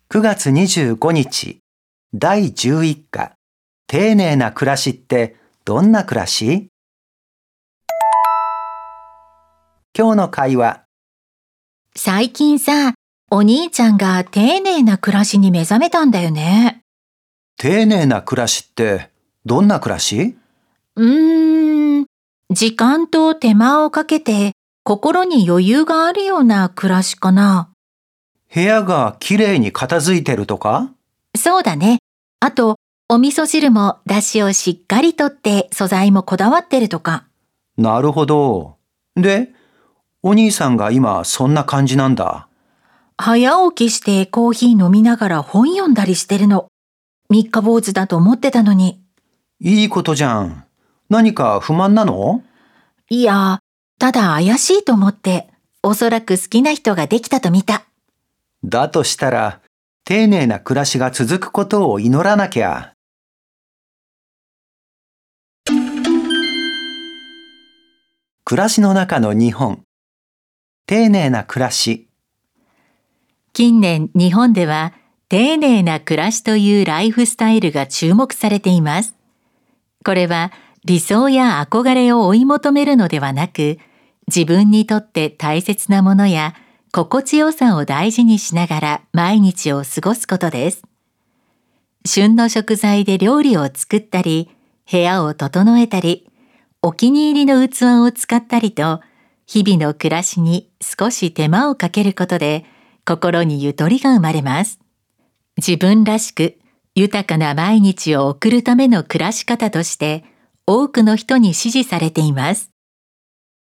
9月25日、第11課、丁寧な暮らしってどんな暮らし？今日の会話。 最近さ、お兄ちゃんが丁寧な暮らしに目覚めたんだよね。 丁寧な暮らしってどんな暮らし？ 時間と手間をかけて心に余裕があるような暮らしかな。 部屋がきれいに片付いてるとか？ そうだね。あと、お味噌汁も出汁をしっかりとって素材もこだわってるとか。 なるほど。で、お兄さんが今そんな感じなんだ。 早起きしてコーヒー飲みながら本読んだりしてるの。三日坊主だと思ってたのに。 いいことじゃん。何か不満なの？ いや、ただ怪しいと思って、おそらく好きな人ができたと見た。 だとしたら、丁寧な暮らしが続くことを祈らなきゃ。暮らしの中の日本。丁寧な暮らし。 近年、日本では丁寧な暮らしというライフスタイルが注目されています。これは理想や憧れを追い求めるのではなく、自分にとって大切なものや心地よさを大事にしながら毎日を過ごすことです。旬の食材で料理を作ったり、部屋を整えたり、お気に入りの器を使ったりと、日々の暮らしに少し手間をかけることで、心にゆとりが生まれます。自分らしく豊かな毎日を送るための暮らし方として、多くの人に支持されています。